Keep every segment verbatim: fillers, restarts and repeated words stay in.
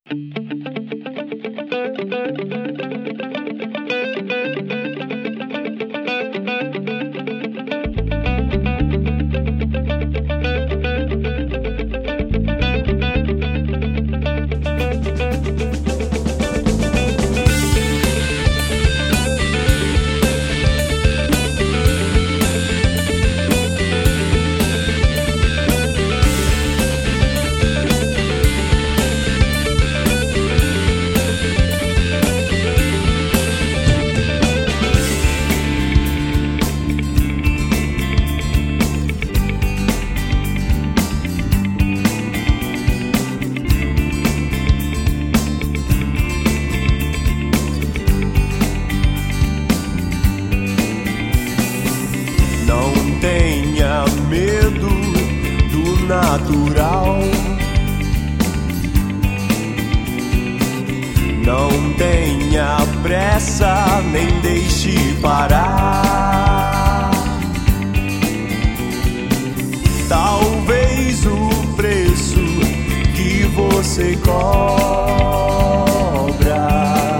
Natural. Não tenha pressa, nem deixe parar. Talvez o preço que você cobra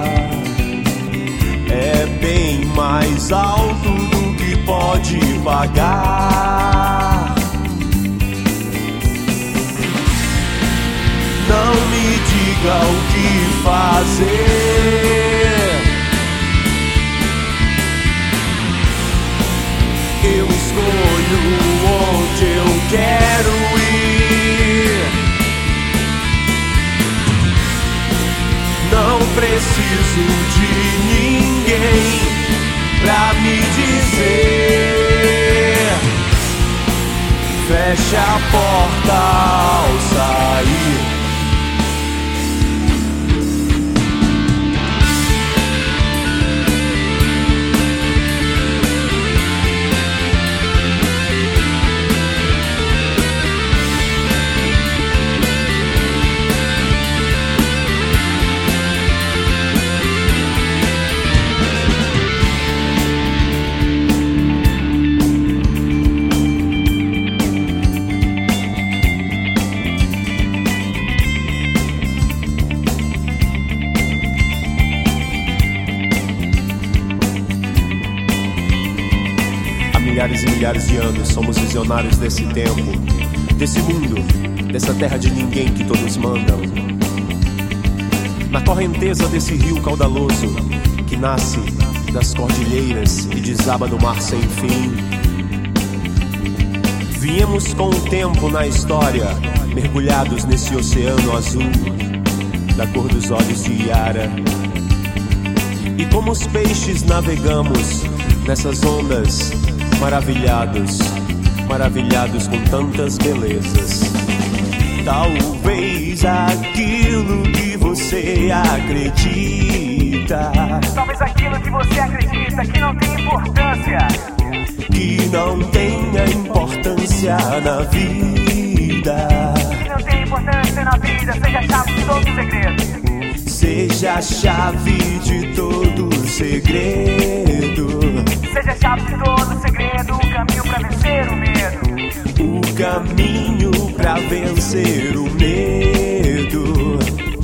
é bem mais alto do que pode pagar. Não me diga o que fazer. Eu escolho onde eu quero ir. Não preciso de ninguém pra me dizer. Feche a porta ao sair. Milhares e milhares de anos somos visionários desse tempo, desse mundo, dessa terra de ninguém que todos mandam. Na correnteza desse rio caudaloso que nasce das cordilheiras e desaba no mar sem fim. Viemos com o tempo na história, mergulhados nesse oceano azul, da cor dos olhos de Yara. E como os peixes navegamos nessas ondas, maravilhados, maravilhados com tantas belezas. Talvez aquilo que você acredita, talvez aquilo que você acredita que não tem importância, que não tenha importância na vida, que não tem importância na vida, seja a chave de todo segredo. Seja a chave de todo segredo. Seja a chave de todo segredo, o caminho pra vencer o medo. O caminho pra vencer o medo.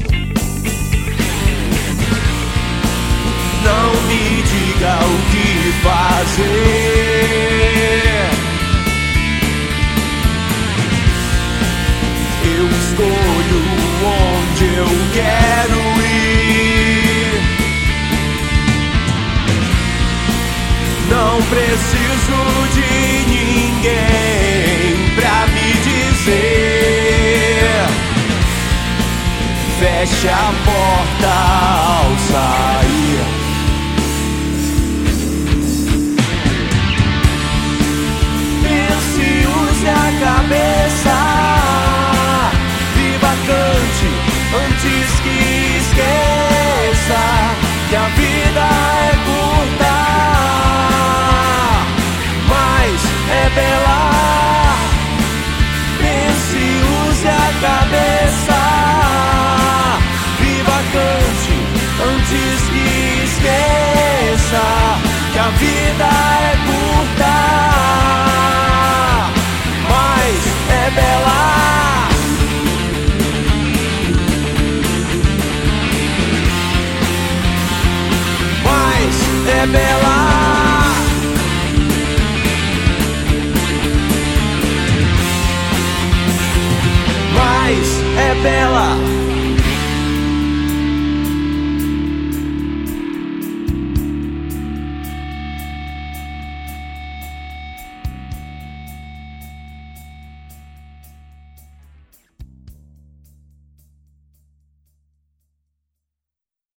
Não me diga o que fazer. Eu escolho onde eu quero ir. Não preciso de ninguém pra me dizer. Feche a porta ao sair. Pense, use a cabeça. Viva, cante, antes que esqueça que a vida é curta, mas é bela. Pense, use a cabeça. Viva, cante, antes que esqueça que a vida é curta, mas é bela. é bela. Mais é bela.